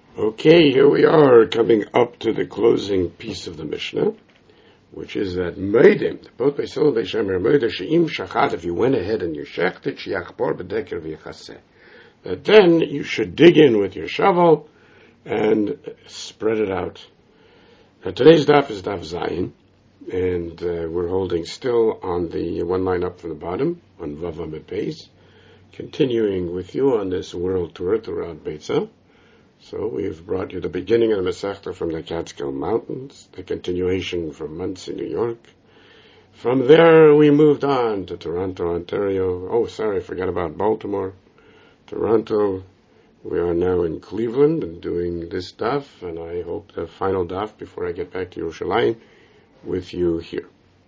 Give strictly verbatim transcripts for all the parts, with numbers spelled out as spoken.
Okay, here we are coming up to the closing piece of the Mishnah, which is that Meidim, both by Sil and by Shemer Meidim, She'im Shachat, if you went ahead and you shechted, She'achbor B'deker V'yachaseh, that then you should dig in with your shovel and spread it out. Now today's daf is daf Zayin, and uh, we're holding still on the one line up from the bottom, on Vav Amud Beis, continuing with you on this world tour throughout Beitzah. So we've brought you the beginning of the Masechta from the Catskill Mountains, the continuation from Muncie, New York. From there we moved on to Toronto, Ontario. Oh, sorry, I forgot about Baltimore. Toronto. We are now in Cleveland and doing this daf, and I hope the final daf before I get back to Yerushalayim with you here.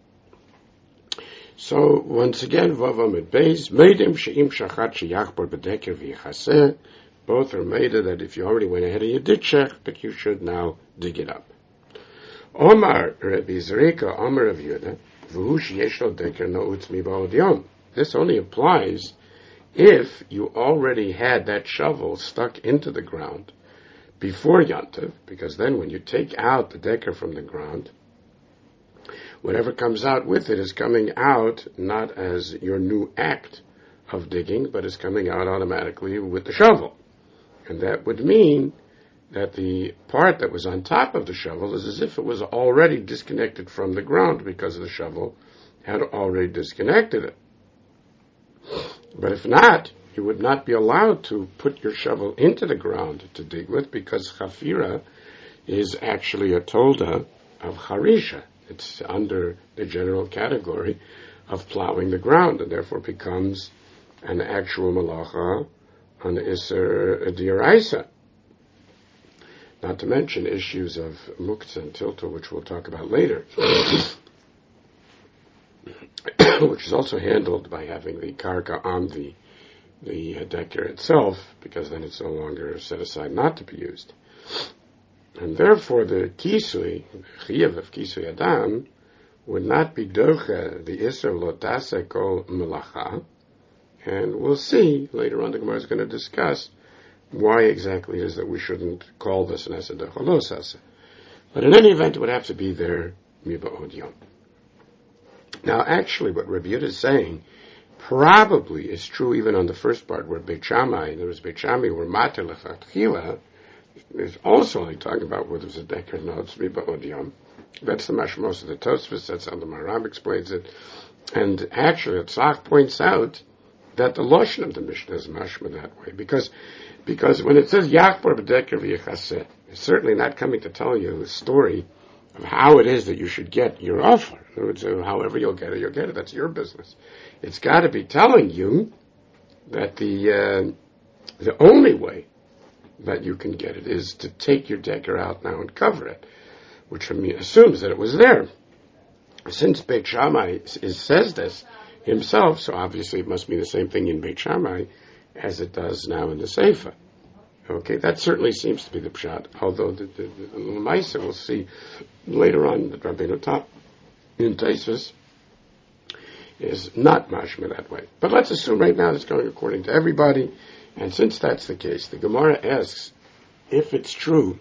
So once again, Vav Amud Beis, Meidim she'im shachat she'yachbor b'deker v'yichaseh. Both are made that if you already went ahead and you did check, but you should now dig it up. Omar Rabbi Zerika, Omar of Yehuda, v'hu sheyesh lo deker no'utz miba'od yom. This only applies if you already had that shovel stuck into the ground before Yantiv, because then when you take out the deker from the ground, whatever comes out with it is coming out not as your new act of digging, but is coming out automatically with the shovel. And that would mean that the part that was on top of the shovel is as if it was already disconnected from the ground because the shovel had already disconnected it. But if not, you would not be allowed to put your shovel into the ground to dig with, because chafira is actually a tolda of harisha. It's under the general category of plowing the ground, and therefore becomes an actual malacha on Isser D'Oraisa. Not to mention issues of muktzah and tilta, which we'll talk about later, which is also handled by having the karka on the the decker itself, because then it's no longer set aside not to be used. And therefore the kisui, the chiyuv of kisui adam, would not be doche the Isser lo taseh kol melacha. And we'll see later on, the Gemara is going to discuss why exactly it is that we shouldn't call this an Esed Decholos Esed. But in any event, it would have to be there Miba'od Yom. Now, actually, what Rabbi Yehuda is saying probably is true even on the first part, where Beit Shammai, there was Beit Shammai, where Mater Lechatchila is also only talking about whether it's a Deker or not, it's Miba'od Yom. That's the mashmos of the Tosfos, that's how the Maram explains it. And actually, Tzach points out that the lotion of the Mishnah is mashma that way, because because when it says Yachbor b'deker v'yichaseh, it's certainly not coming to tell you the story of how it is that you should get your offer. In other words, however you'll get it, you'll get it. That's your business. It's got to be telling you that the uh, the only way that you can get it is to take your decker out now and cover it, which assumes that it was there. Since Beit Shammai is, says this himself, so obviously it must be the same thing in Beit Shammai as it does now in the Seifa. Okay, that certainly seems to be the pshat, although the, the, the Lamaisa we'll see later on that Rabbeinu Tam in Taisus is not mashma that way. But let's assume right now it's going according to everybody, and since that's the case, the Gemara asks, if it's true,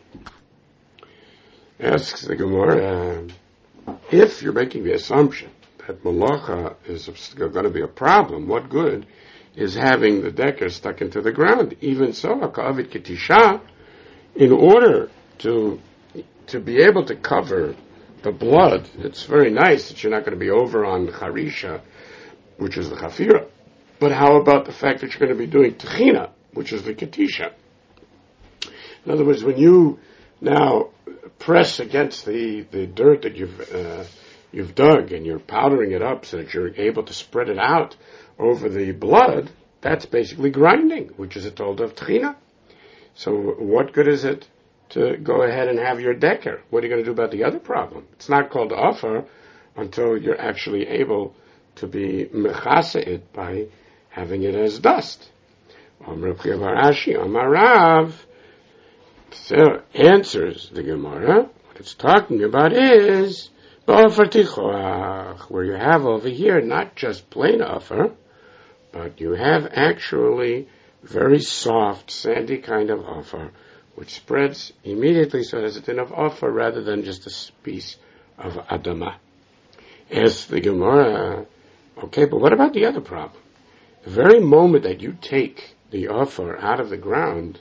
asks the Gemara, uh, if you're making the assumption that malacha is going to be a problem, what good is having the decker stuck into the ground? Even so, ha'ka'avid ketisha, in order to to be able to cover the blood, it's very nice that you're not going to be over on harisha, which is the chafira. But how about the fact that you're going to be doing techina, which is the ketisha? In other words, when you now press against the, the dirt that you've uh, you've dug and you're powdering it up so that you're able to spread it out over the blood, that's basically grinding, which is a tolda of techina. So what good is it to go ahead and have your decker? What are you going to do about the other problem? It's not called offer until you're actually able to be mechase it by having it as dust. Amar Rashi, Amar Rav, so answers the Gemara. What it's talking about is where you have over here not just plain offer, but you have actually very soft, sandy kind of offer, which spreads immediately, so it has a din of offer rather than just a piece of adama. As the Gemara, okay, but what about the other problem? The very moment that you take the offer out of the ground,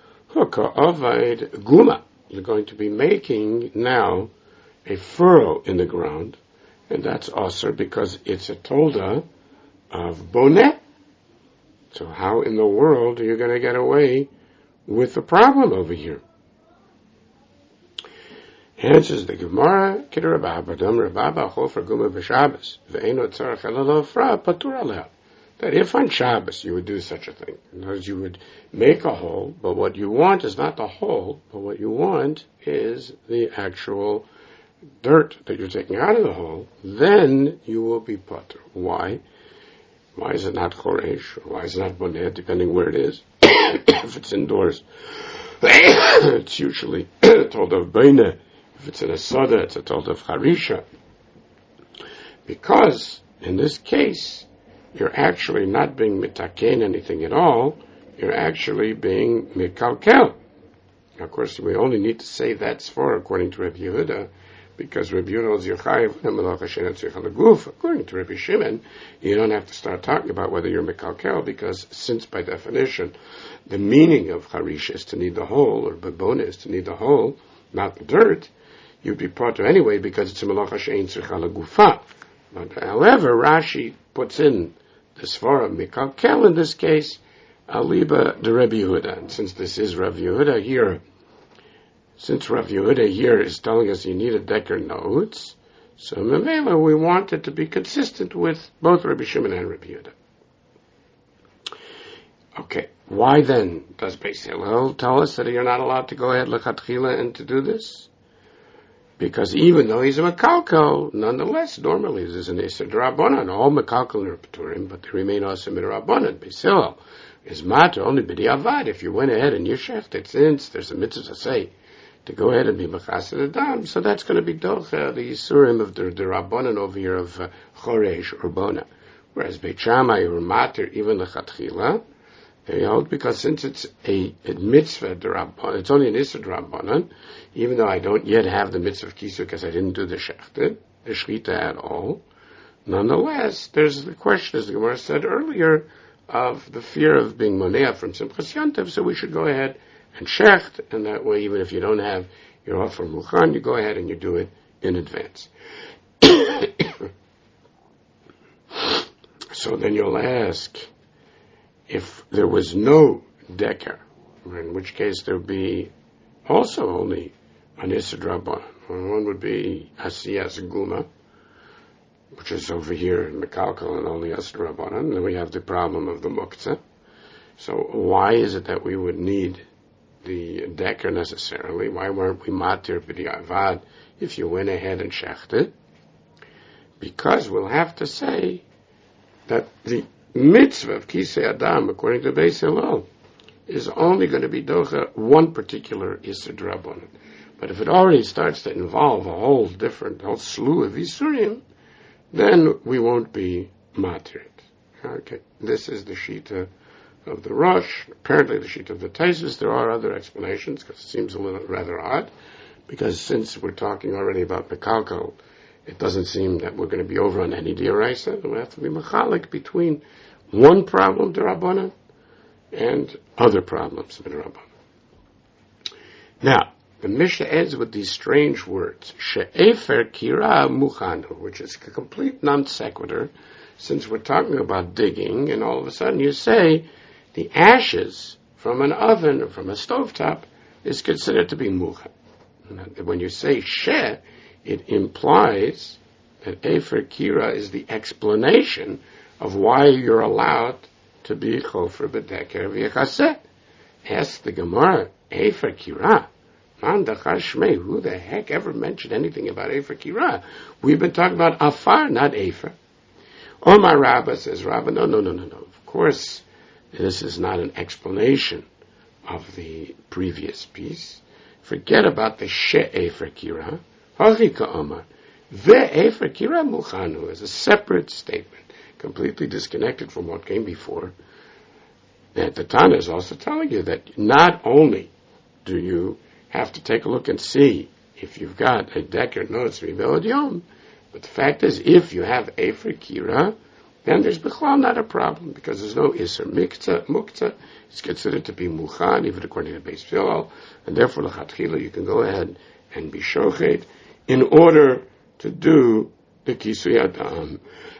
guma, you're going to be making now a furrow in the ground, and that's also because it's a tolda of boneh. So how in the world are you going to get away with the problem over here? Answers the Gemara, that if on Shabbos you would do such a thing, in other words, you would make a hole, but what you want is not the hole, but what you want is the actual dirt that you're taking out of the hole, then you will be potter. Why? Why is it not choresh? Or why is it not boneh, depending where it is? If it's indoors, it's usually told of beineh. If it's in a soda, it's a told of harisha. Because, in this case, you're actually not being mitaken anything at all, you're actually being mikalkel. Of course, we only need to say that's for according to Rabbi Yehuda, because Rabbi Yehuda is Yechayev, according to Rabbi Shimon, you don't have to start talking about whether you're mikalkel, because since by definition, the meaning of harisha is to need the hole, or babona is to need the hole, not the dirt, you'd be potter anyway, because it's a melacha she'ein tzricha legufa. But however, Rashi puts in the svara mikalkel in this case, aliba de Rabbi Yehuda. And since this is Rabbi Yehuda here, since Rabbi Yehuda here is telling us you need a decker notes, so Mevela, we want it to be consistent with both Rabbi Shimon and Rabbi Yehuda. Okay, why then does Beis Hillel tell us that you're not allowed to go ahead lechatchila and to do this? Because even though he's a mekalkel, nonetheless, normally this is an Isser D'Rabbanan. All mekalkel are Paturim, but they remain also D'Rabbanan. Beis Hillel is matter only b'diavad. If you went ahead and you shechted, since there's a mitzvah to say to go ahead and be mechased adam, so that's going to be docha the Yisurim of the D'Rabbanan over here of uh, Choresh or Bona. Whereas Beit Shammai or matter even lechatchila, they hold because since it's a, a mitzvah D'Rabbanan, it's only an Isser D'Rabbanan, even though I don't yet have the mitzvah of kisur because I didn't do the shechted, the shchita at all, nonetheless, there's the question, as the Gemara said earlier, of the fear of being monea from Simchas Yantav, so we should go ahead and shecht, and that way, even if you don't have your offer muchan, you go ahead and you do it in advance. So then you'll ask, if there was no decker, in which case there would be also only an Isser D'Rabbanan. One would be Asiyas Guma, which is over here in Mekalkel and only Isser D'Rabbanan. And then we have the problem of the Muktzah. So why is it that we would need the decker necessarily? Why weren't we Matir B'di'avad if you went ahead and shechted? Because we'll have to say that the mitzvah of Kisei Adam, according to Beis Hillel, is only going to be docha one particular Isser D'Rabbanan. But if it already starts to involve a whole different, whole slew of Isurim, then we won't be matir. Okay, this is the Shita of the Rosh, apparently the Shita of the Taisus. There are other explanations, because it seems a little rather odd, because since we're talking already about Mekalkel, it doesn't seem that we're going to be over on any D'Oraisa, and we have to be machalik between one problem D'Rabbanan and other problems of D'Rabbanan. Now, the Mishnah ends with these strange words, She'efer kira muchanu, which is a complete non sequitur, since we're talking about digging, and all of a sudden you say the ashes from an oven or from a stovetop is considered to be muchan. When you say she, it implies that Efer kira is the explanation of why you're allowed to be chofer b'deker v'yachaseh. Ask the Gemara, Efer kira. Man dachashmei, who the heck ever mentioned anything about Efer kira? We've been talking about afar, not Efer. Omar Rabbah says, Rabbah, no, no, no, no, no. Of course, this is not an explanation of the previous piece. Forget about the she'efer kira. Hachika Omar. Ve'efer kira muchanu is a separate statement, completely disconnected from what came before. And the Tana is also telling you that not only do you have to take a look and see if you've got a decker notes reveled yom. But the fact is, if you have Efer Kira, then there's Bichlal not a problem, because there's no Isser Mikta, Mukta. It's considered to be Muchan, even according to Beis Hillel, and therefore, L'chatchila, you can go ahead and be Shochet in order to do the Kisui Adam.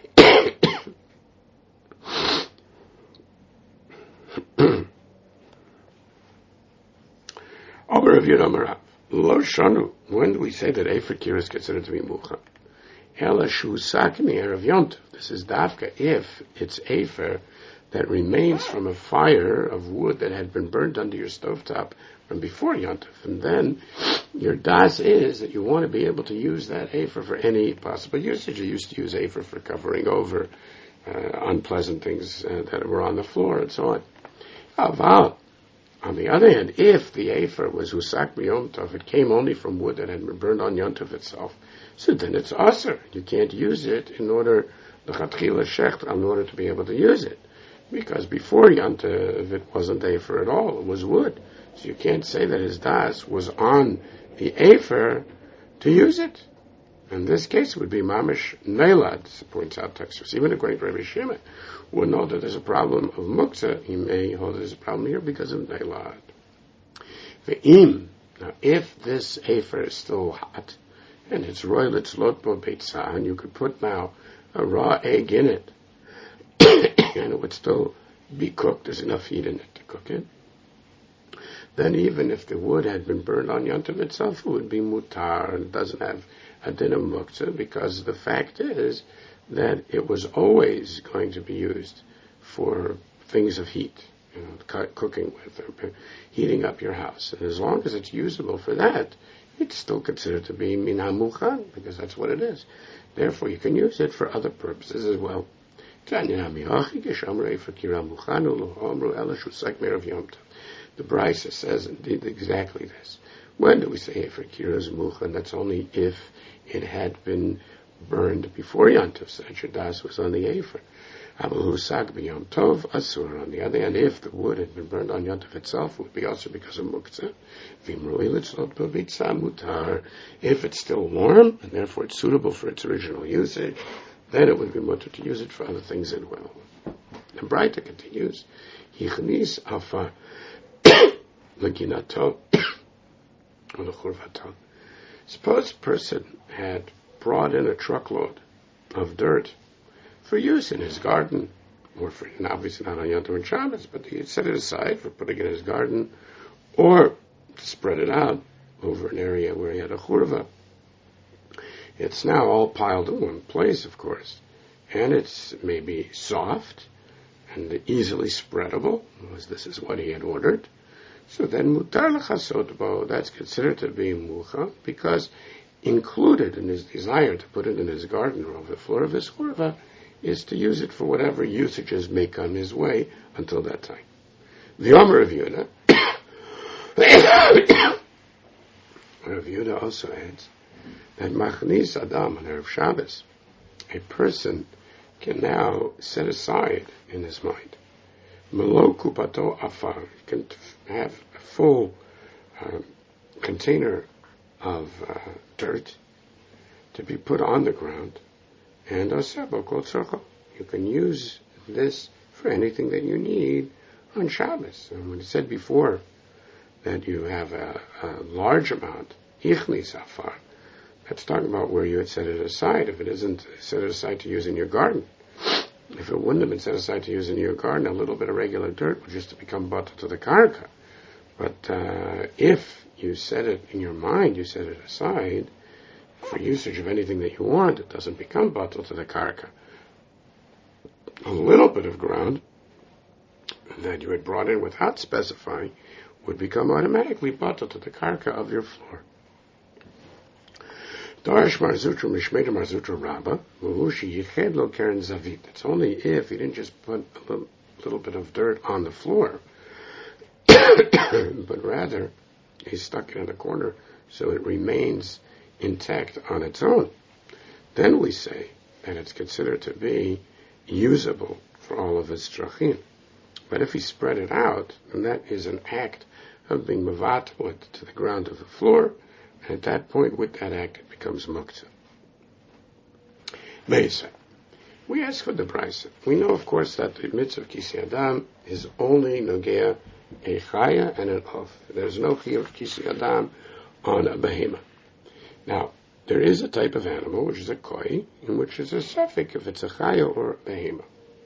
Over Rav Yehuda Amarav, Lo Shanu, when do we say that Efer Kira is considered to be Muchan? Ela Shu Sakni Erev Yom Tov. This is Dafka if it's Efer that remains from a fire of wood that had been burned under your stovetop from before Yom Tov. And then your das is that you want to be able to use that Efer for any possible usage. You used to use Efer for covering over uh, unpleasant things uh, that were on the floor and so on. Aval. On the other hand, if the Efer was Husak B'Yom Tov, it came only from wood that had been burned on Yom Tov itself, so then it's Aser. You can't use it in order, L'chatchila Shecht, in order to be able to use it. Because before Yom Tov, it wasn't Efer at all, it was wood. So you can't say that his das was on the Efer to use it. In this case, it would be Mamish Neilad, points out Texas. Even according to Rabbi Shimon, would know that there's a problem of Muktzah. He may hold there's a problem here because of Neilad. Ve'im, now if this Efer is still hot, and it's royal, it's lotbo beitza, and you could put now a raw egg in it, and it would still be cooked, there's enough heat in it to cook it, then even if the wood had been burned on Yom Tov itself, it would be mutar, and it doesn't have a din of muktzah, because the fact is that it was always going to be used for things of heat, you know, cooking with, or heating up your house. And as long as it's usable for that, it's still considered to be min hamuchan, because that's what it is. Therefore, you can use it for other purposes as well. The Brisa says indeed exactly this. When do we say Efer Kira is muchan? That's only if it had been burned before Yom Tov, so that your das was on the Efer. Husak b'Yom Tov asur. On the other hand, if the wood had been burned on Yom Tov itself, it would be also because of muktzah. Mutar. If it's still warm and therefore it's suitable for its original usage, then it would be mutar to use it for other things as well. The Braita continues, Hichnis afa leginato or lechurvato. Suppose a person had brought in a truckload of dirt for use in his garden, or for, and obviously not on Yom Tov and Shabbos, but he set it aside for putting it in his garden, or to spread it out over an area where he had a churva. It's now all piled in one place, of course, and it's maybe soft and easily spreadable, as this is what he had ordered. So then mutar l'chasot bo, that's considered to be mucha, because included in his desire to put it in his garden or over the floor of his churva is to use it for whatever usages may come his way until that time. The Omer of Yehuda, Rav Yehuda also adds that machnis adam on Erev Shabbos, a person can now set aside in his mind melo kupato afar, can have a full uh, container of uh, dirt to be put on the ground, and osebo kol tzorcho. You can use this for anything that you need on Shabbos. And when it said before that you have a, a large amount, ichnis afar, that's talking about where you had set it aside. If it isn't set aside to use in your garden, if it wouldn't have been set aside to use in your garden, a little bit of regular dirt would just become bottled to the karka. But uh, if you set it in your mind, you set it aside for usage of anything that you want, it doesn't become bottled to the karka. A little bit of ground that you had brought in without specifying would become automatically bottled to the karka of your floor. Darash Marzutra Mishmeda Marzutra Rabba, Muhushi Yiched Lo Karen Zavit. It's only if he didn't just put a little, little bit of dirt on the floor, but rather he stuck it in a corner so it remains intact on its own. Then we say that it's considered to be usable for all of its drachim. But if he spread it out, then that is an act of being mevatel to the ground of the floor, and at that point, with that act, it becomes muktzah. Meisa. We ask for the brisa. We know, of course, that the mitzvah of Kisi Adam is only nogea a chaya and an off. There's no chiyuv of Kisi Adam on a behema. Now, there is a type of animal, which is a koi, in which is a suffix if it's a chaya or a behema.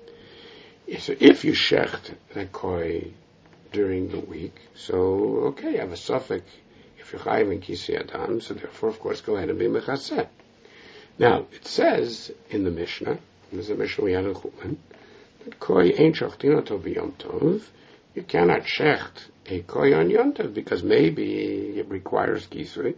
So if you shecht a koi during the week, so, okay, you have a suffix if you're chayiv in Kisi Adam, so therefore, of course, go ahead and be mechaseh. Now, it says in the Mishnah, there's a Mishnah we had in Chulin, that koi ain't shachtin oto b'yom tov. You cannot shecht a koi on yom tov because maybe it requires kisui,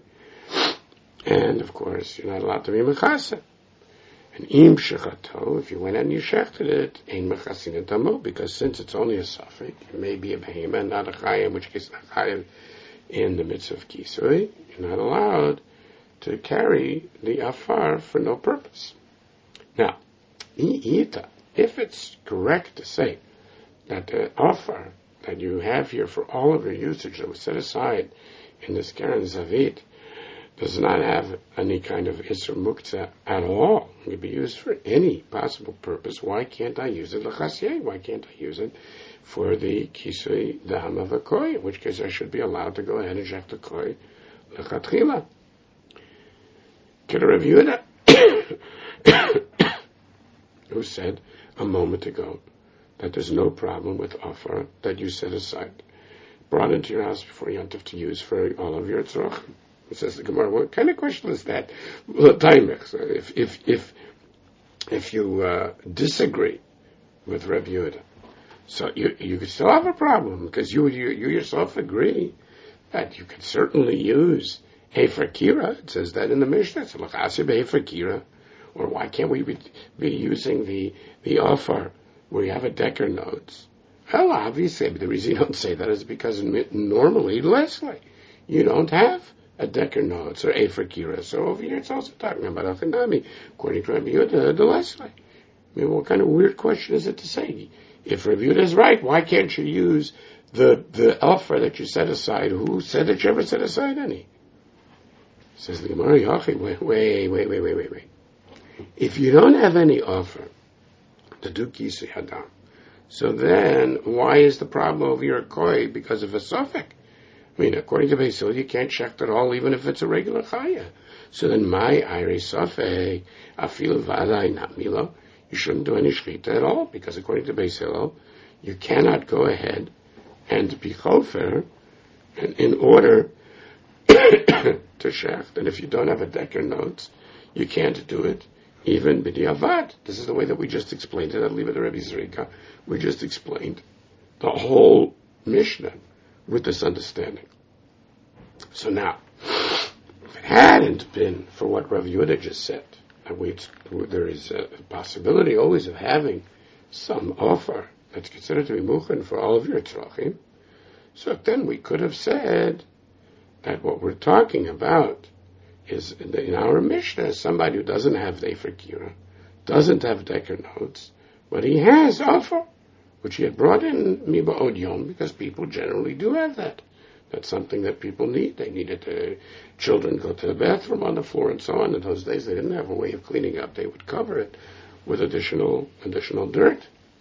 and of course you're not allowed to be mechaseh. And im shechato, if you went and you shechted it, ain't mechasin etamo, because since it's only a suffix, it may be a behema and not a chayim, in which case a chayim in the midst of kisui, you're not allowed to carry the afar for no purpose. Now, if it's correct to say that the afar that you have here for all of your usage that was set aside in this Karen Zavit does not have any kind of Isser Muktzah at all, it can be used for any possible purpose, why can't I use it l'chasiyeh? Why can't I use it for the Kisui Dam of a Koi? In which case I should be allowed to go ahead and shech the Koi l'chatchila. Could I review that? Who said a moment ago that there's no problem with offer that you set aside, brought into your house before Yontif to use for all of your tzorachim. It says the Gemara, what kind of question is that? If if if if you uh, disagree with Rabbi Yehuda, so you you could still have a problem because you you, you yourself agree that you could certainly use Hefer Kira. It says that in the Mishnah. It's l'chasib Hefer Kira. Or why can't we be, be using the the offer where you have a decker notes? Well, obviously, but the reason you don't say that is because normally, Leslie, you don't have a decker notes or a Kira. So over here it's also talking about Achanami, according to Rabbi Yehuda, the Leslie. I mean, what kind of weird question is it to say? If Rabbi Yehuda is right, why can't you use the the offer that you set aside? Who said that you ever set aside any? Says the Gemara, wait, wait, wait, wait, wait, wait, wait. If you don't have any offer to do Kisui Hadam, so then why is the problem over your koi because of a suffix? I mean, according to Beis Hillel, you can't check at all, even if it's a regular chaya. So then my ire suffix, afil vadai not milo, you shouldn't do any shchita at all, because according to Beis Hillel, you cannot go ahead and be chofer in, in order to shecht. And if you don't have a decker notes, you can't do it. Even b'diavad. This is the way that we just explained it. I'll leave it to Rabbi Zrika. We just explained the whole Mishnah with this understanding. So now, if it hadn't been for what Rabbi Yehuda just said, and we, there is a possibility always of having some offer that's considered to be muchen for all of your tzrachim, so then we could have said that what we're talking about is in our Mishnah, somebody who doesn't have the Efer Kira, doesn't have Decker notes, but he has offer, which he had brought in Miba'od Yom, because people generally do have that. That's something that people need. They needed to, children go to the bathroom on the floor and so on. In those days, they didn't have a way of cleaning up. They would cover it with additional additional dirt.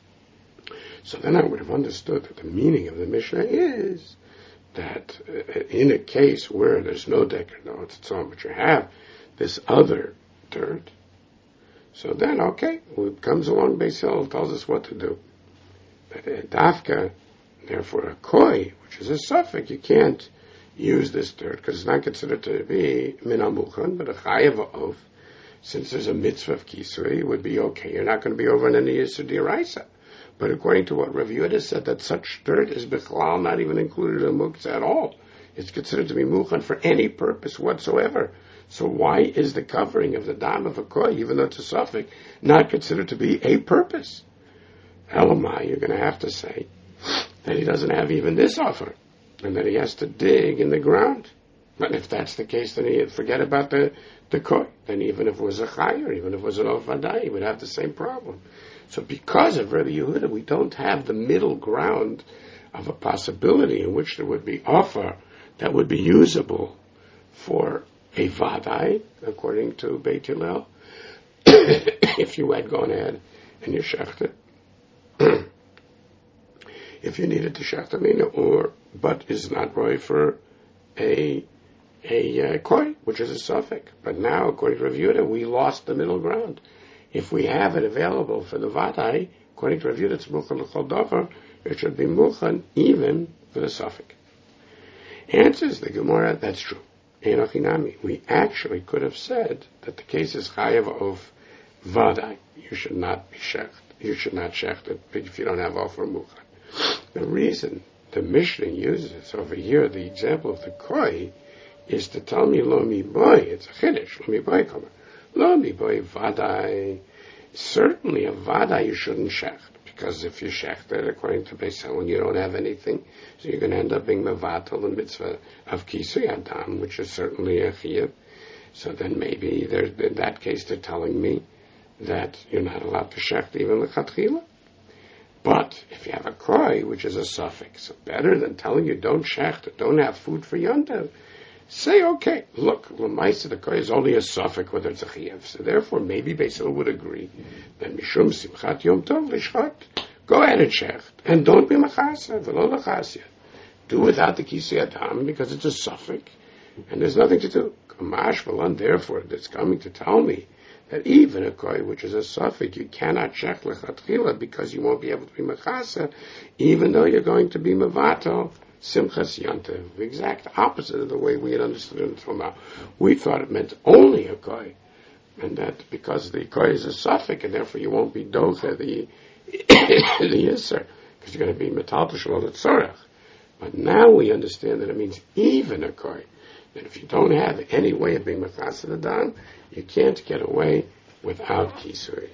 So then I would have understood that the meaning of the Mishnah is that in a case where there's no Decker notes, it's on, but you have this other dirt, so then, okay, it comes along, Beis Hillel tells us what to do. But Dafka, therefore, a koi, which is a suffix, you can't use this dirt, because it's not considered to be min hamuchan, but a chayav of, since there's a mitzvah of kisui, it would be okay. You're not going to be over on any yisur d'oraisa. But according to what Rav Yehuda said, that such dirt is bichlal not even included in muktzah at all. It's considered to be muchan for any purpose whatsoever. So why is the covering of the dam of a koi, even though it's a suffix, not considered to be a purpose? Elamai, you're going to have to say that he doesn't have even this offer, and that he has to dig in the ground. But if that's the case, then he'd forget about the, the koi. Then even if it was a chay, or even if it was an ofadai, he would have the same problem. So because of Rabbi Yehuda, we don't have the middle ground of a possibility in which there would be offer that would be usable for a vadai, according to Beit Hillel, if you had gone ahead and you shechted, if you needed to shecht mina, or but is not right for a a uh, koi, which is a suffix. But now, according to Rav Yehuda, we lost the middle ground. If we have it available for the vadai, according to Rav Yehuda, it's muchan l'chol davar. It should be muchan even for the suffix. Answers the Gemara, that's true. Enochinami. We actually could have said that the case is chayav of vadai. You should not be shecht. You should not shecht it if you don't have offer muchan. The reason the Mishnah uses over here the example of the koi is to tell me lo mi boy. It's a chiddush. Lo mi boy kommer. Lo mi boy vadai. Certainly a vadai you shouldn't shecht, because if you shecht it according to Beis Hillel, you don't have anything, so you're going to end up being mevatel the mitzvah of kisui adam, which is certainly a chiyuv. So then maybe in that case they're telling me that you're not allowed to shecht even lechatchila. But if you have a koi, which is a suffix, so better than telling you don't shecht, don't have food for yontav, say, okay, look, l'maisa the koi is only a suffix whether it's a chiyuv. So therefore, maybe Beis Hillel would agree that mishum simchat yom tov lishchat. Go ahead and shecht, and don't be machasa v'lo lachasya. Do without the kisei adam because it's a suffix, and there's nothing to do. Kamash v'lan. Therefore, that's coming to tell me that even a koi, which is a suffix, you cannot shecht lechatchila because you won't be able to be machasa, even though you're going to be mevato simchas yantav, the exact opposite of the way we had understood it until now. We thought it meant only a koi, and that because the koi is a suffix, and therefore you won't be docha the the yisr, because you're going to be metal t'shalol tzorach. But now we understand that it means even a koi, that if you don't have any way of being mechased the dan, you can't get away without kisui.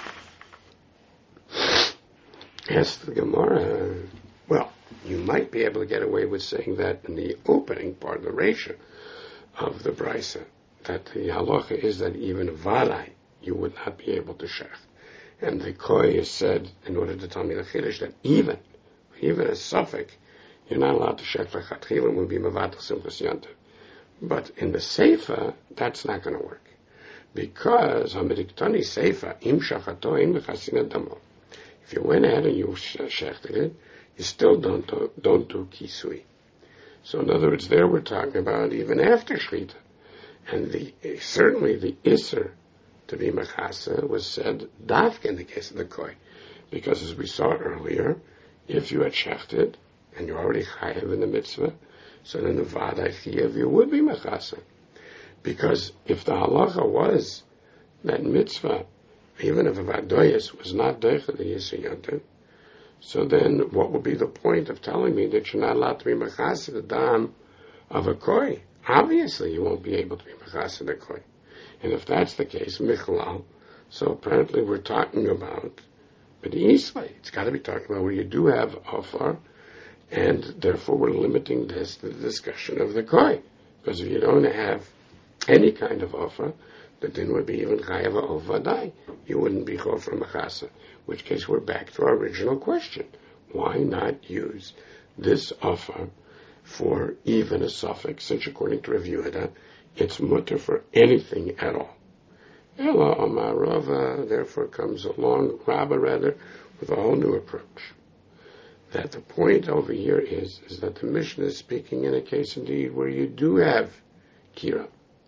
Ask the Gemara, well, you might be able to get away with saying that in the opening part of the Reisha of the Brisa, that the halacha is that even a vadai you would not be able to shech. And the koi is said, in order to tell me the chiddush, that even, even a suffix, you're not allowed to shech v'chatchila and will be mevatel simchas yantav. But in the seifa, that's not going to work. Because, hamidiktani seifa, im shachato, im v'chasin adamo. If you went ahead and you shechted it, you still don't do, don't do kisui. So in other words, there we're talking about even after shechita. And the certainly the iser to be machasa was said dafka in the case of the koi. Because as we saw earlier, if you had shechted, and you're already chayav in the mitzvah, so then the vadai chayav you would be machasa. Because if the halacha was that mitzvah, even if a vadoyas was not deicha the yisur yantav, so then what would be the point of telling me that you're not allowed to be machasa the dam of a koi? Obviously you won't be able to be machasa the koi. And if that's the case, michlal, so apparently we're talking about, but easily, it's got to be talking about where you do have offer, and therefore we're limiting this to the discussion of the koi. Because if you don't have any kind of offer, the din would be even chayav of vadai. You wouldn't be chofer machasa. In which case we're back to our original question. Why not use this offer for even a suffix, since according to Rav Yehuda, it's mutter for anything at all. Ela Amar Rava, therefore comes along, Rabba rather, with a whole new approach. That the point over here is, is that the Mishnah is speaking in a case indeed where you do have kira,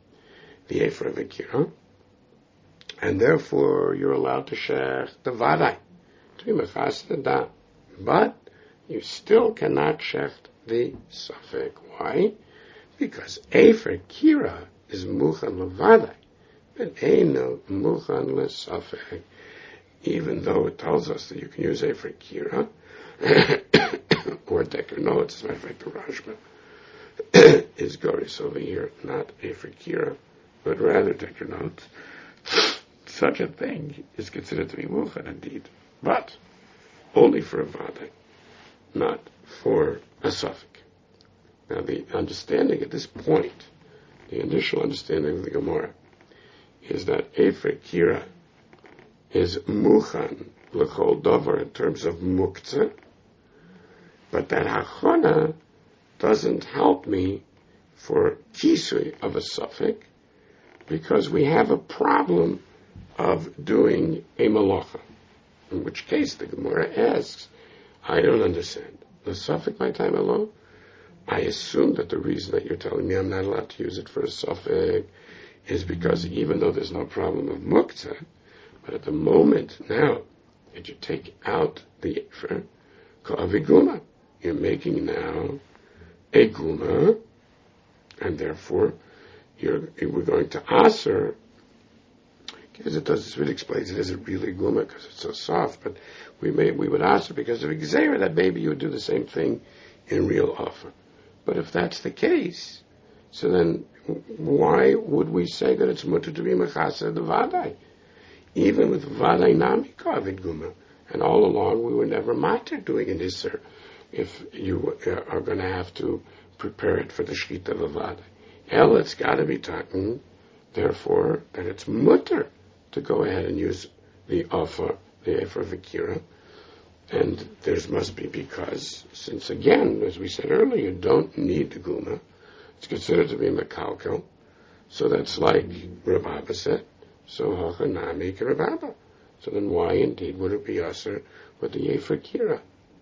the ephra of a kira, and therefore you're allowed to shech the vadai, to be mechas the da, but you still cannot shech the suffix. Why? Because ephra kira is muchan levadai, but eino muchan lesafek. Even though it tells us that you can use ephra kira, or Decker notes, as a matter of fact, the Rashba is Goris over here, not ephra kira, but rather Decker notes. Such a thing is considered to be muchan indeed, but only for a vadai, not for a suffix. Now, the understanding at this point, the initial understanding of the Gemara, is that ephra kira is muchan l'chol davar in terms of muktzah, But that hachana doesn't help me for kisui of a suffix, because we have a problem of doing a malacha. In which case the Gemara asks, I don't understand. The suffix by time alone? I assume that the reason that you're telling me I'm not allowed to use it for a suffix is because even though there's no problem of muktzah, but at the moment now that you take out the efer, ka'aviguma, you're making now a guma, and therefore you're, we're going to aser. Because it does, it really explains it isn't really guma because it's so soft, but we may we would aser because of exera that maybe you would do the same thing in real offer. But if that's the case, so then why would we say that it's mutter to be mechasa the vadai? Even with vadai nami kavid guma, and all along we were never matter doing an iser if you are going to have to prepare it for the shkita of a vadai. Hell, it's got to be talking, therefore, that it's mutter to go ahead and use the offer, the efer v'kira, and there must be because, since again, as we said earlier, you don't need the guma, it's considered to be mekalkel, so that's like Rav Abba said, so hachanami Rav Abba. So then why indeed would it be aser with the efer kira?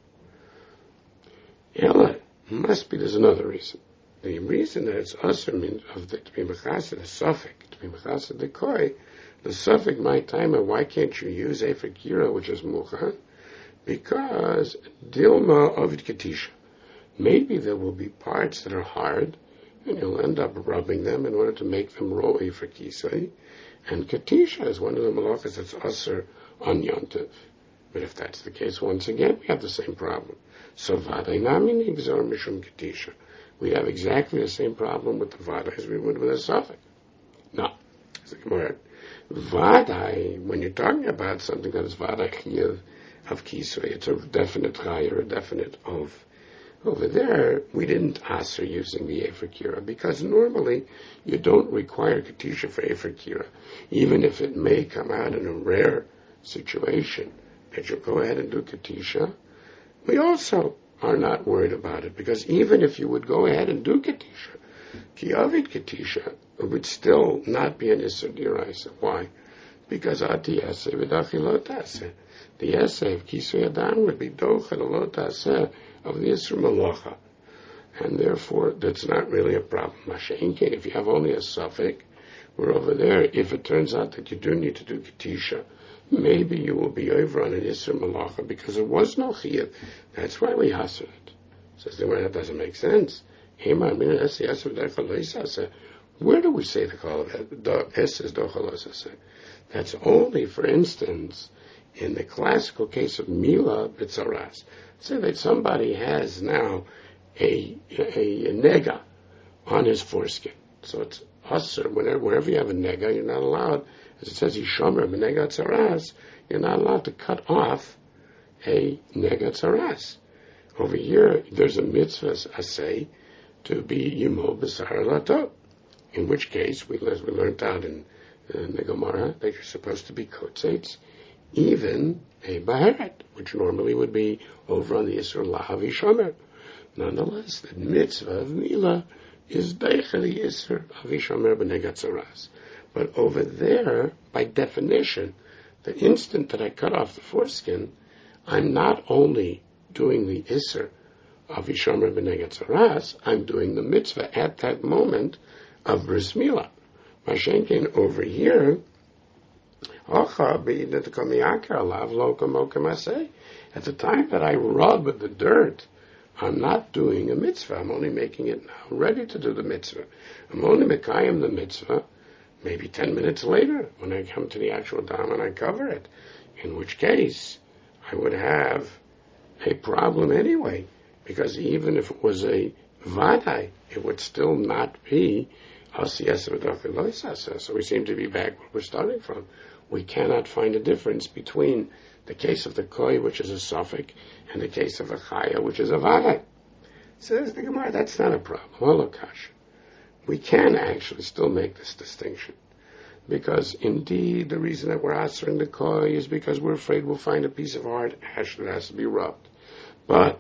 Ella, must be, there's another reason. The reason that it's aser means of the, to be mechasa, the suffix, to be mechasa the koi, the suffix my timer, why can't you use efer kira, which is mucha? Because dilma ovid katisha. Maybe there will be parts that are hard, and you'll end up rubbing them in order to make them roll efer kisei. And katisha is one of the malachas that's aser on yontiv. But if that's the case, once again, we have the same problem. So vadai nami nigzor mishum katisha. We have exactly the same problem with the vadai as we would with a suffix. No. Vadai, when you're talking about something that is vadai chiyav of kisui, it's a definite chai or a definite of. Over there, we didn't aser using the efer kira because normally you don't require katisha for efer kira, even if it may come out in a rare situation that you'll go ahead and do katisha. We also are not worried about it because even if you would go ahead and do katisha, kiyavid katisha, it would still not be an iser diraisa. Why? Because ati yaseh v'dachilot taseh. The yaseh of kisui adam would be dochel alot taseh of the Yisr Malacha. And therefore, that's not really a problem. Masha'inkin, if you have only a suffix, we're over there. If it turns out that you do need to do Ketisha, maybe you will be over on an Yisr Malacha because there was no Chiyuv. That's why we hasr it. Says the word that doesn't make sense. Where do we say the call of it? That's only, for instance, in the classical case of Mila B'tzaras. Say that somebody has now a, a, a nega on his foreskin. So it's usher, whenever, wherever you have a nega, you're not allowed, as it says, Yishomer b'nega tzaras, you're not allowed to cut off a nega tzaras. Over here, there's a mitzvah, asay, to be yimol b'sar lato. In which case, we, as we learned out in, in the Gemara, that you're supposed to be kotzetz, even a baheret, which normally would be over on the Yisur Lahav Yishomer. Nonetheless, the mitzvah of Mila is Deichel Yisur of Yishomer b'negat zaras. But over there, by definition, the instant that I cut off the foreskin, I'm not only doing the Yisur of Yishomer b'negat zaras, I'm doing the mitzvah at that moment of Bris Milah. Mashenkin over here, at the time that I rub the dirt, I'm not doing a mitzvah. I'm only making it now ready to do the mitzvah. I'm only mekayim the mitzvah maybe ten minutes later when I come to the actual dam and I cover it. In which case, I would have a problem anyway, because even if it was a vadai, it would still not be asiyasa. So we seem to be back where we're starting from. We cannot find a difference between the case of the koi, which is a suffix, and the case of a chaya, which is a vadai. Says the Gemara, that's not a problem. Holocash. We can actually still make this distinction. Because indeed, the reason that we're answering the koi is because we're afraid we'll find a piece of hard ash that has to be rubbed. But, by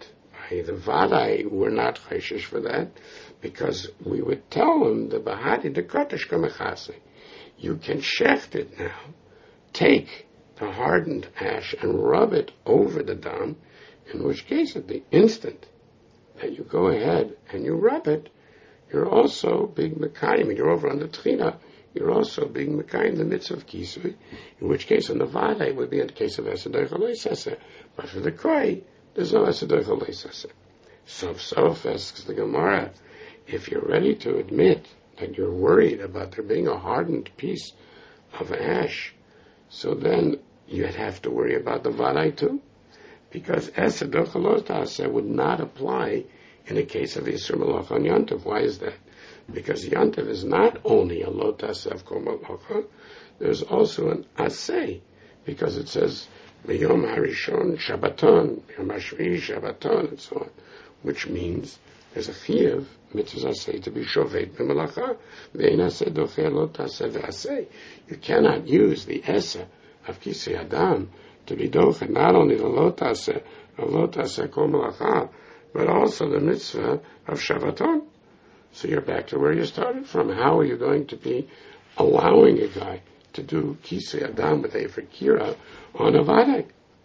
Vadai. The Vadai were not chayshish for that, because we would tell them the Bahadi the Kodesh Kamachase. You can shecht it now. Take the hardened ash and rub it over the dam, in which case at the instant that you go ahead and you rub it, you're also being Mekayim, you're over on the Tchina, you're also being Mekayim the mitzvah of Kisui, in which case on the Vada it would be in the case of Esadoi Chalei. But for the Koi, there's no Esadoi Chalei. Sof Sof asks the Gemara, if you're ready to admit that you're worried about there being a hardened piece of ash, so then you'd have to worry about the Vadai too, because Esadoi Chalei would not apply in the case of Yisur Malacha on Yantav. Why is that? Because Yantav is not only a Lo Tasev Kol Malacha, there's also an Aseh, because it says Yom Harishon Shabbaton, Yom Hashvi Shabbaton, and so on, which means there's a chiyuv mitzvah Aseh to be shovet b'malacha. Ve'ein Aseh docher Lo Tasev Aseh. You cannot use the Esa of Kisei Adam to be docher not only the Lo Taseh of Lo Taseh Kol Malacha, but also the mitzvah of Shabbaton. So you're back to where you started from. How are you going to be allowing a guy to do Kisei Adam with Efer Kira on a Vadai?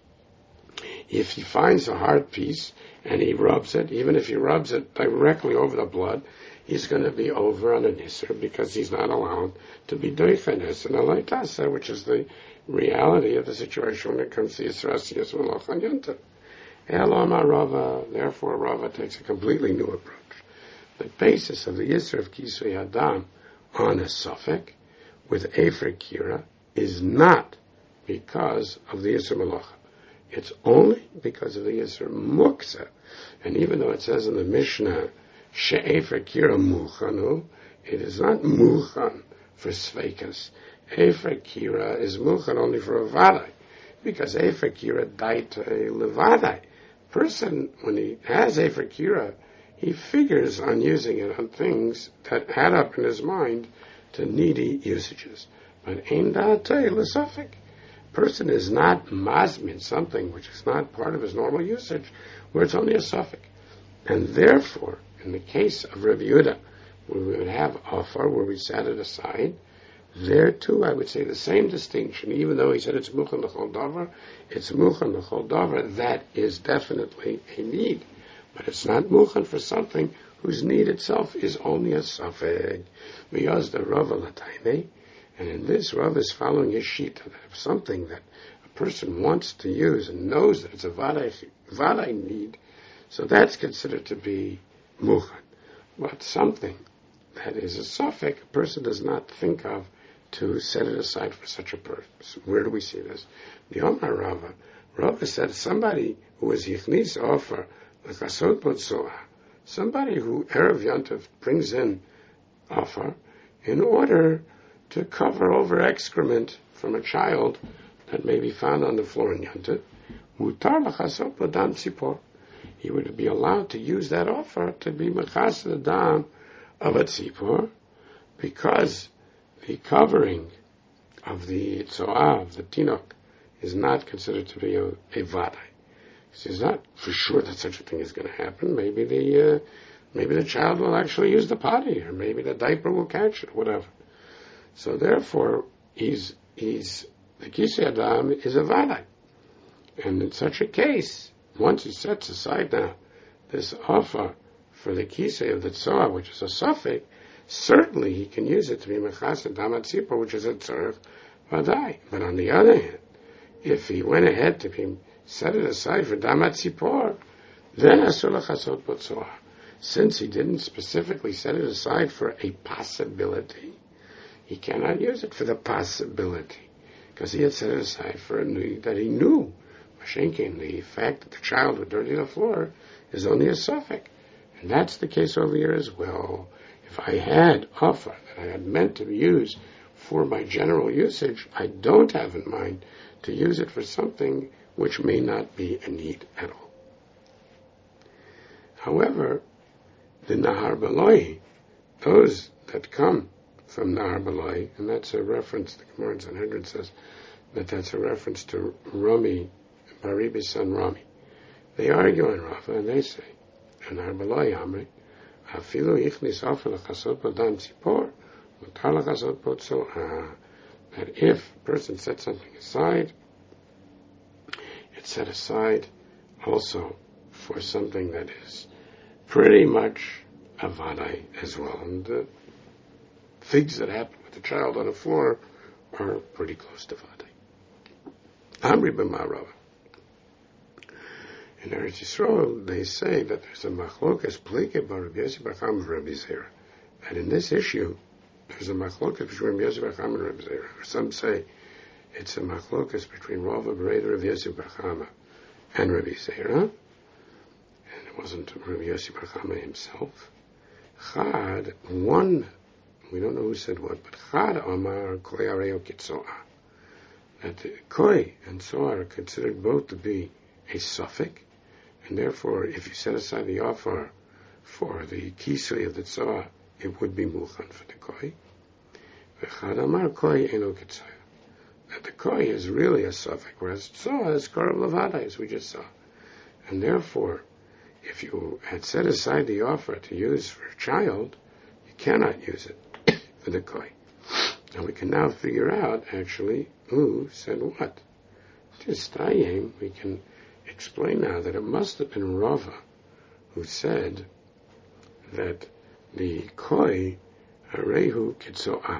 If he finds a hard piece and he rubs it, even if he rubs it directly over the blood, he's going to be over on an Isser because he's not allowed to be Doicha Nisr and Alay Tasa, which is the reality of the situation when it comes to Yisra Siyas Malach and Yontav. Elama Rava, therefore Rava takes a completely new approach. The basis of the Yisr of Kisui Adam on a Safek with Efer Kira is not because of the Yisr Malacha. It's only because of the Yisr Muksa. And even though it says in the Mishnah, She'efer Kira Muchanu, it is not Muchan for Sveikas. Efer Kira is Muchan only for a Vadai, because Efer Kira daite levadai. Person, when he has Efer Kira, he figures on using it on things that add up in his mind to needy usages. But Ein Da'atei L'Safek. Person is not mazmin, something which is not part of his normal usage, where it's only a suffix. And therefore, in the case of Rabbi Yehuda, where we would have offer, where we set it aside, there too I would say the same distinction, even though he said it's muchan l'chol davar, it's muchan l'chol davar, that is definitely a need. But it's not muchan for something whose need itself is only a safeg. Because the Rav Latayne, and in this Rav is following his sheet of something that a person wants to use and knows that it's a vadai, vadai need, so that's considered to be muchan. But something that is a suffix, a person does not think of to set it aside for such a purpose. Where do we see this? The Omar Rava, Rava said somebody who was yichnis offer, like asot botzoah, somebody who Erev Yantav brings in offer in order to cover over excrement from a child that may be found on the floor in Yantav, mutar l'chasot l'dam tzipor. He would be allowed to use that offer to be mechas the dam of a tzipor, because the covering of the tzoah, of the tinok, is not considered to be a, a vadai. It's not for sure that such a thing is going to happen. Maybe the uh, maybe the child will actually use the potty, or maybe the diaper will catch it, whatever. So therefore, he's he's the kisei adam is a vadai, and in such a case, once he sets aside now this offer for the kisei of the tzoah, which is a suffix, certainly he can use it to be mechas damat tzipor, which is a tzorech vadai. But on the other hand, if he went ahead to be set it aside for damat tzipor, then asur l'chasot b'tzoah. Since he didn't specifically set it aside for a possibility, he cannot use it for the possibility, because he had set it aside for a need that he knew. Mashenkin, the fact that the child would dirty the floor is only a suffix. And that's the case over here as well. If I had offer that I had meant to use for my general usage, I don't have in mind to use it for something which may not be a need at all. However, the Nahar Beloi, those that come from Nahar Beloi, and that's a reference, the Gemara in Sanhedrin says that that's a reference to Rami, Baribi's son Rami. They argue on Rafa, and they say and Arbeloi Amri, Afilu Ichnis Ofen L'chasot Bodam Tzipor, Mutar L'chasot Botzoah. That if a person sets something aside, it's set aside also for something that is pretty much a vadai as well. And the things that happen with the child on the floor are pretty close to vadai. Amri b'ma'arava. In Eretz Yisrael, they say that there's a machlokas plike bar Rabbi Yossi bar Chama and Rabbi Zera. And in this issue, there's a machlokas between Rabbi Yossi bar Chama and Rabbi Zera. Some say it's a machlokas between Rava Bereda, Rabbi Yossi bar Chama, and Rabbi Zera. And it wasn't Rabbi Yossi bar Chama himself. Chad, one, we don't know who said what, but Chad Amar Koi Areo Kitzoah. That the Koi and Soar are considered both to be a suffix, and therefore, if you set aside the offer for the kisui of the Tzoah, it would be Mulchan for the Koi. V'chad Amar Koi Eno Kitzoah. That the Koi is really a suffix, whereas Tzoah is Karav Levadai, as we just saw. And therefore, if you had set aside the offer to use for a child, you cannot use it for the Koi. And we can now figure out, actually, who said what. Just Tayim, we can explain now that it must have been Rava who said that the Koi Harehu Kitzoah.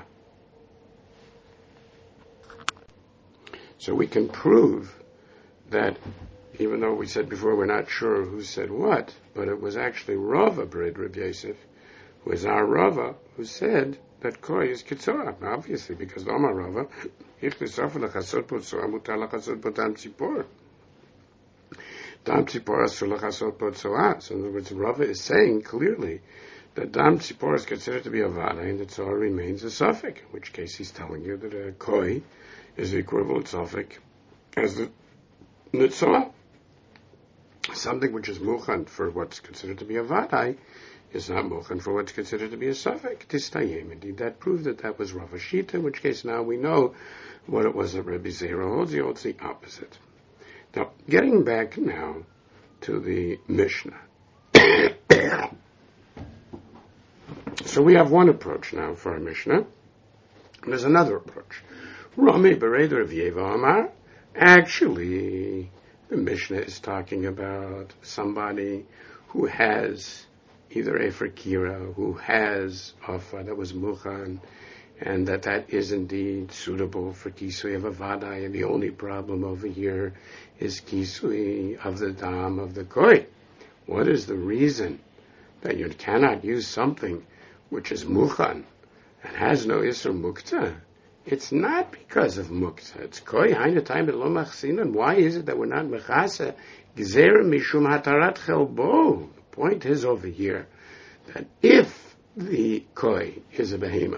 So we can prove that, even though we said before we're not sure who said what, but it was actually Rava B'red Rabbi Yosef, who is our Rava, who said that Koi is Kitzoah, obviously, because Omar Rava, Ich Nisafah L'chasot Botzoah, Mutar L'chasot Bodam Tzipor. Dam Tzipor Asur L'chasot Botzoah. So in other words, Rava is saying clearly that Dam Tzipor is considered to be a vada, and the Tzoah remains a suffix, in which case he's telling you that a Koi is the equivalent suffix as the Tzoah. Something which is Muchan for what's considered to be a vadai is not Muchan for what's considered to be a suffix. Tistayim. Indeed, that proved that that was Rav Shita, in which case now we know what it was that Rabbi Zera holds. He holds the opposite. Now, getting back now to the Mishnah. So we have one approach now for our Mishnah. And there's another approach. Rami Bereder of Yeva Amar. Actually, the Mishnah is talking about somebody who has either a Kira, who has Afa that was Muchan, and that that is indeed suitable for Kisui of a Vadai, and the only problem over here is Kisui of the Dam of the Koi. What is the reason that you cannot use something which is Muchan and has no Isur Mukta? It's not because of Mukta. It's Koi, Haina time at Lo Machsinan. Why is it that we're not Mechasa? Gzera Mishum Hatarat Chelbo. The point is over here that if the Koi is a Behema,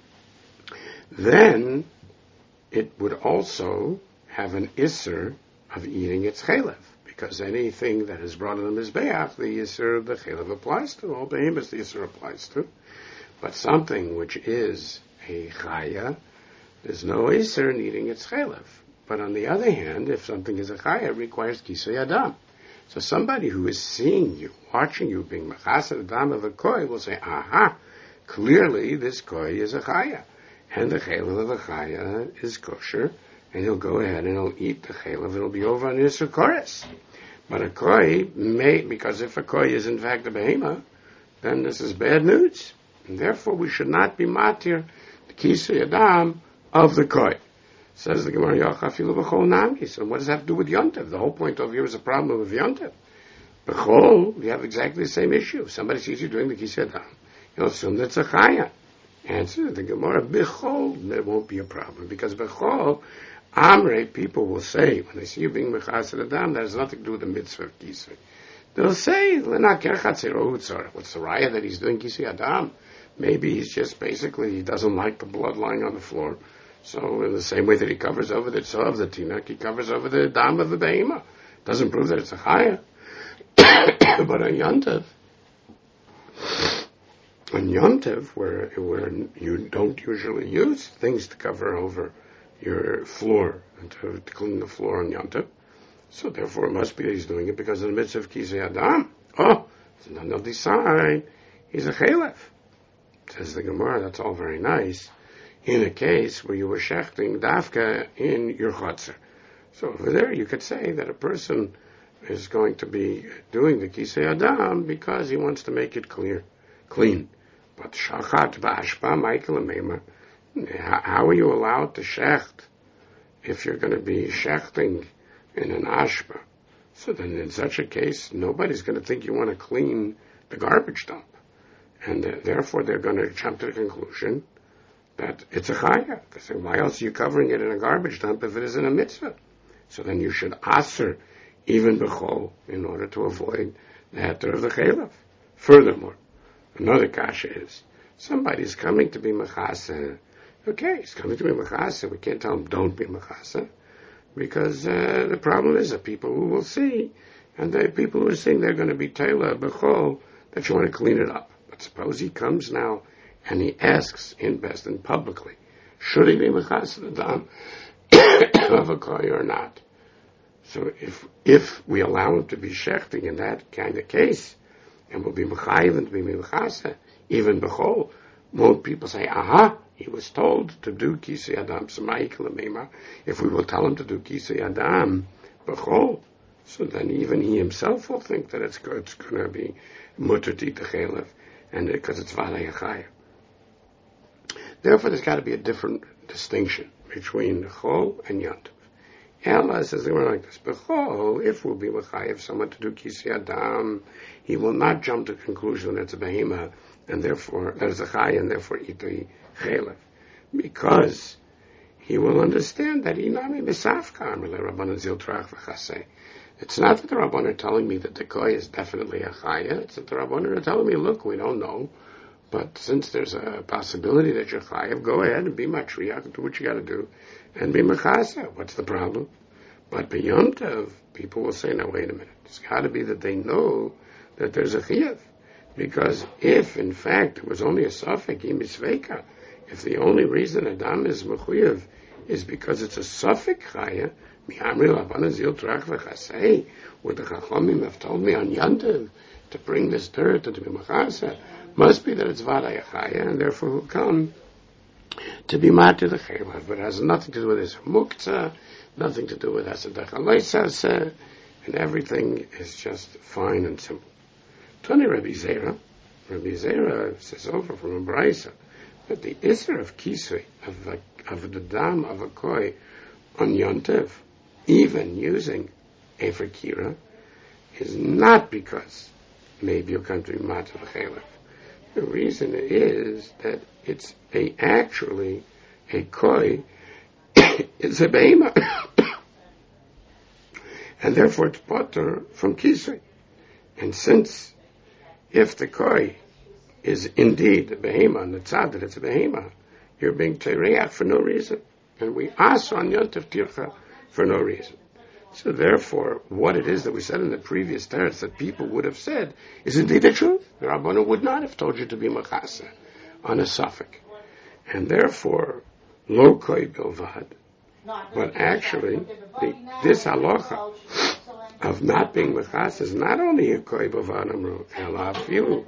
then it would also have an Isser of eating its Chelev. Because anything that is brought in the Mizbeach, the Isser of the Chelev applies to. All Behemoths the Isser applies to. But something which is a Chaya, there's no Isser in eating its Chelev. But on the other hand, if something is a Chaya, it requires Kisei Adam. So somebody who is seeing you, watching you being Machased Adam of a Koi will say, aha, clearly this Koi is a Chaya. And the Chelev of a Chaya is kosher, and he'll go ahead and he'll eat the Chelev. It'll be over on Isser Kores. But a Koi may, because if a Koi is in fact a Behema, then this is bad news. And therefore we should not be matir the Kisei Adam of the Koi. Says the Gemara, Yachafilu b'chol namgi. So what does that have to do with Yontev? The whole point over here is a problem with Yontev. B'chol, we have exactly the same issue. If somebody sees you doing the Kisei Adam, you'll assume that's a Chaya. Answer the Gemara, b'chol, there won't be a problem. Because b'chol, Amrei, people will say, when they see you being Mechased Adam, that has nothing to do with the mitzvah of Kisei. They'll say, what's the raya that he's doing Kisei Adam? Maybe he's just basically, he doesn't like the blood lying on the floor. So in the same way that he covers over the tzah of the tinak, he covers over the dam of the behema. Doesn't prove that it's a chaya. But on Yontev, on Yontev, where, where you don't usually use things to cover over your floor, and to, to clean the floor on Yontev, so therefore it must be that he's doing it because of the mitzvah of Kisei Adam. Oh, So then they'll decide he's a chalef. Says the Gemara, that's all very nice, in a case where you were shechting dafka in your chotzer. So over there you could say that a person is going to be doing the kisei adam because he wants to make it clear, clean. But shachat ba'ashpa Michael Amema, how are you allowed to shecht if you're going to be shechting in an ashpa? So then in such a case, nobody's going to think you want to clean the garbage dump. And uh, therefore they're going to jump to the conclusion that it's a chaya. They say, why else are you covering it in a garbage dump if it isn't a mitzvah? So then you should aser even b'chol in order to avoid the heter of the chalef. Furthermore, another kasha is, somebody's coming to be mechasa. Okay, he's coming to be mechasa. We can't tell him don't be mechasa, because uh, the problem is that people who will see, and the people who are seeing they're going to be teila b'chol, that you want to clean it up. But suppose he comes now and he asks in best and publicly, should he be mechasa the dam of a koy or not? So if if we allow him to be shechting in that kind of case, and will be mechayiv and to be mechasa, even b'chol, won't people say, aha, he was told to do kisei adam, if we will tell him to do kisei adam b'chol, so then even he himself will think that it's, it's going to be mutter to eat the chalef, and because it's vadai achaya. Therefore, there's got to be a different distinction between chol and yontif. Ella says they were like this. B'chol, if we'll be mechayev someone to do kisei adam, he will not jump to the conclusion that it's a behema, and therefore that is a chaya, and therefore eat the chalef, because he will understand that inami misafka amrle rabbanan zil trach v'chasei. It's not that the Rabbanan are telling me that the koy is definitely a chaya. It's that the Rabbanan are telling me, look, we don't know, but since there's a possibility that you're chayav, go ahead and be matriach, do what you got to do, and be mechasa. What's the problem? But beyond Tov, people will say, now wait a minute, it's got to be that they know that there's a chiyav, because if in fact it was only a suffix, imisveka, if the only reason Adam is mechuyev is because it's a suffix chaya, would the Chachamim have told me on Yantiv to bring this dirt and to be machasa? Must be that it's vadai achaya, and therefore will come to be mati the chaylev. But it has nothing to do with his muktzah, nothing to do with hasadach aleisase, and everything is just fine and simple. Tony Rabbi Zera, Rabbi Zera says over from a brayso that the iser of kisui, of, a, of the dam of a koi on Yontev, even using Efer Kira, is not because maybe you'll come to be Mata V'Chelef. The reason is that it's a actually a koi, it's a behema, and therefore it's potter from kisui. And since if the koi is indeed a behema, and the tzad that it's a behema, you're being tereach for no reason, and we ask on Yontev Tircha for no reason. So therefore, what it is that we said in the previous teretz that people would have said is indeed the truth. The Rabbanu would not have told you to be machasa on a suffix. And therefore, lo koi bilvad. But actually, the, this halacha of not being machasa is not only a koi bilvad amru, ela afilu.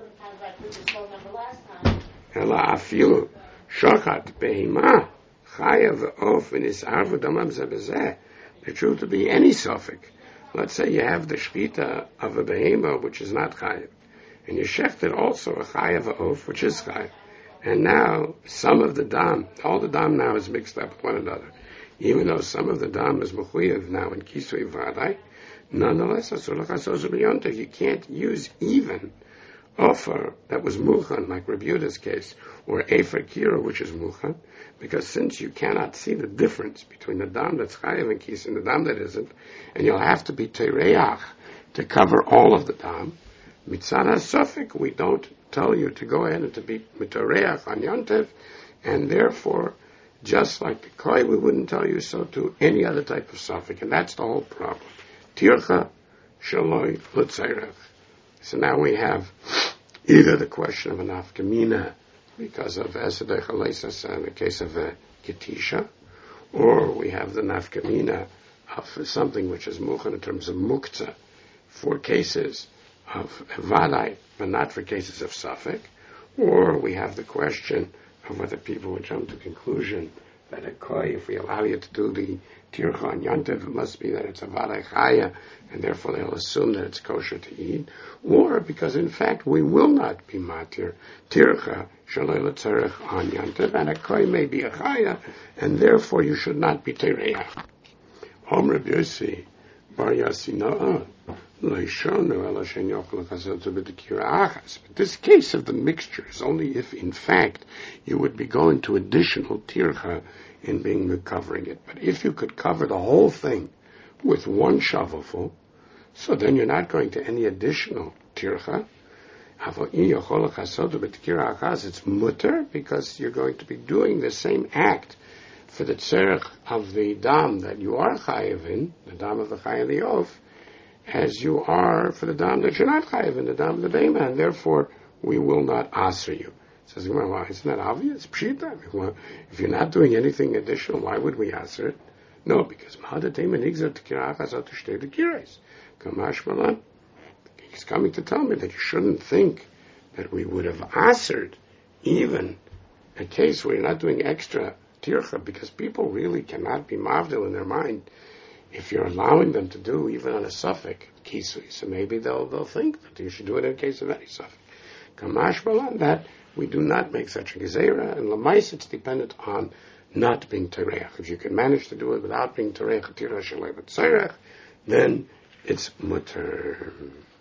Ela afilu. Shochat behima. Chayav of in his arva damam zebezeh. The truth to be any suffix. Let's say you have the shchita of a behema which is not chayav, and you shechted also a chayav of which is chayav, and now some of the dam, all the dam now is mixed up with one another, even though some of the dam is mechuyev now in kisui vadai. Nonetheless, you can't use even offer that was muchan, like Rabbi Yehuda's case, or Efer Kira, which is muchan, because since you cannot see the difference between the dam that's chayav and kis and the dam that isn't, and you'll have to be tereach to cover all of the dam, mitzad ha-sofik, we don't tell you to go ahead and to be tereach on yontev, and therefore, just like the koi, we wouldn't tell you so to any other type of suffix, and that's the whole problem. Tircha shaloi l'tzairech. So now we have either the question of an afkamina because of esedech aleisas in the case of a ketisha, or we have the nafkamina of something which is muchan in terms of muktzah for cases of vadai but not for cases of suffix. Or we have the question of whether people would jump to the conclusion that a koi, if we allow you to do the tircha on Yantiv, it must be that it's a vadai chaya, and therefore they'll assume that it's kosher to eat. Or because in fact we will not be matir tircha shalei l'tzarech on Yantiv, and a koi may be a chaya, and therefore you should not be tereach. Om Reb Yossi bar Yassi But this case of the mixture is only if, in fact, you would be going to additional tircha in being covering it. But if you could cover the whole thing with one shovelful, so then you're not going to any additional tircha. It's mutter, because you're going to be doing the same act for the tzerech of the dam that you are chayiv in, the dam of the chayiv the oaf, as you are for the dam that you're not chayiv in, the dam of the bema, and therefore we will not answer you. Says, well, isn't that obvious? Pshita. If you're not doing anything additional, why would we answer it? No, because he's coming to tell me that you shouldn't think that we would have answered even a case where you're not doing extra tircha, because people really cannot be mavdil in their mind if you're allowing them to do even on a suffix kisui. So maybe they'll they'll think that you should do it in case of any suffix. Kamash balan, that we do not make such a gezerah, and lamais it's dependent on not being tereach. If you can manage to do it without being tereach, tirach shalei b'tzerech, then it's mutter.